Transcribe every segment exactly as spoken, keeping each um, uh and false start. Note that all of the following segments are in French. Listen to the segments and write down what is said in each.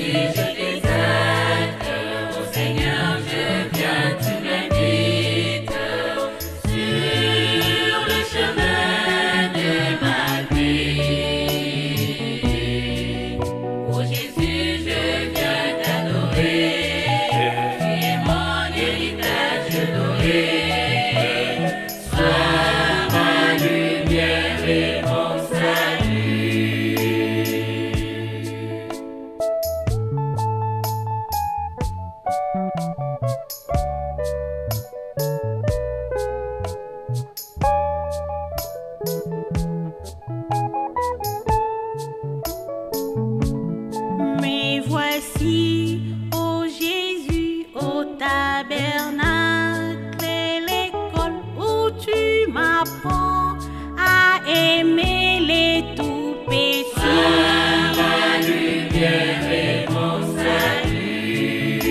Me voici, ô Jésus, au tabernacle et l'école où tu m'apprends à aimer les tout petits. Ma lumière et mon salut.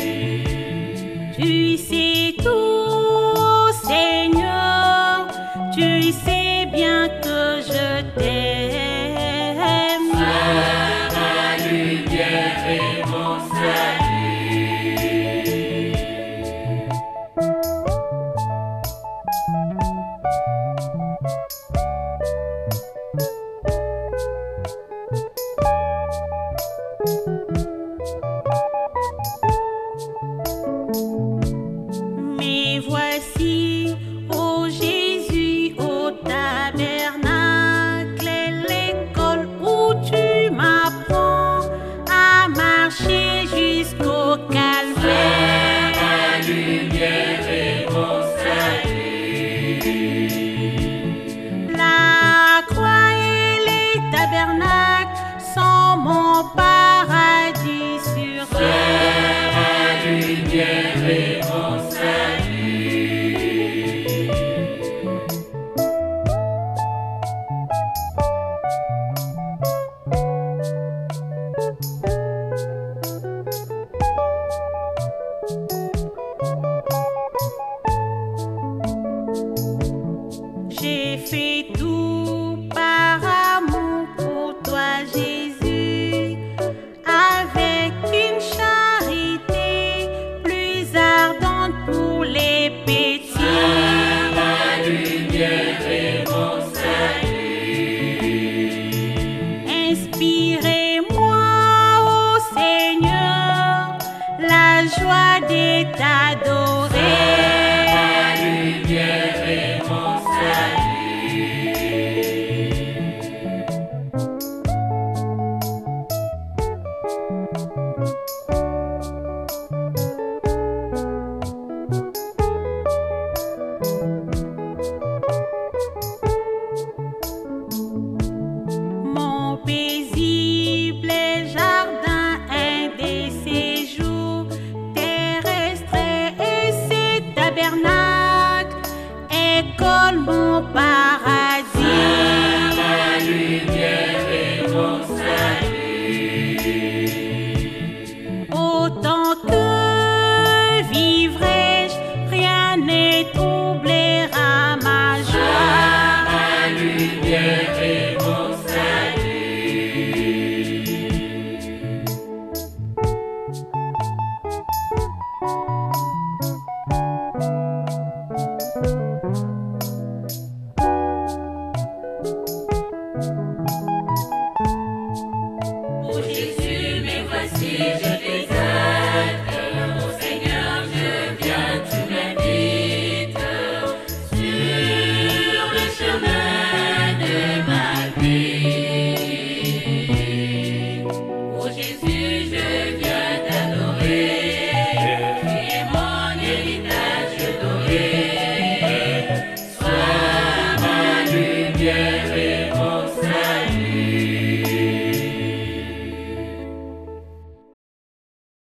Tu sais tout, Seigneur, tu sais bien que je t'aime. Ma lumière et mon salut. Me voici, ô Jésus, au tabernacle et l'école où tu m'apprends à marcher jusqu'au calvaire. Ma lumière et mon salut. La croix et les tabernacles sont mon paradis sur terre. Ma lumière et mon salut. J'ai fait tout par amour pour toi, Jésus, avec une charité plus ardente pour les petits. Ma lumière et mon salut. Inspirez-moi, ô Seigneur, la joie de t'adorer. Ma lumière et mon salut. Mon paisible jardin, un des séjours terrestres et ses tabernacles, école mon paradis. Ma lumière et mon salut. Autant que vivrai-je, rien ne troublera ma joie. Ma lumière et mon salut. Ô Jésus, me voici, je déserte. Ô Seigneur, je viens, tu m'invites sur le chemin de ma vie. Ô Jésus,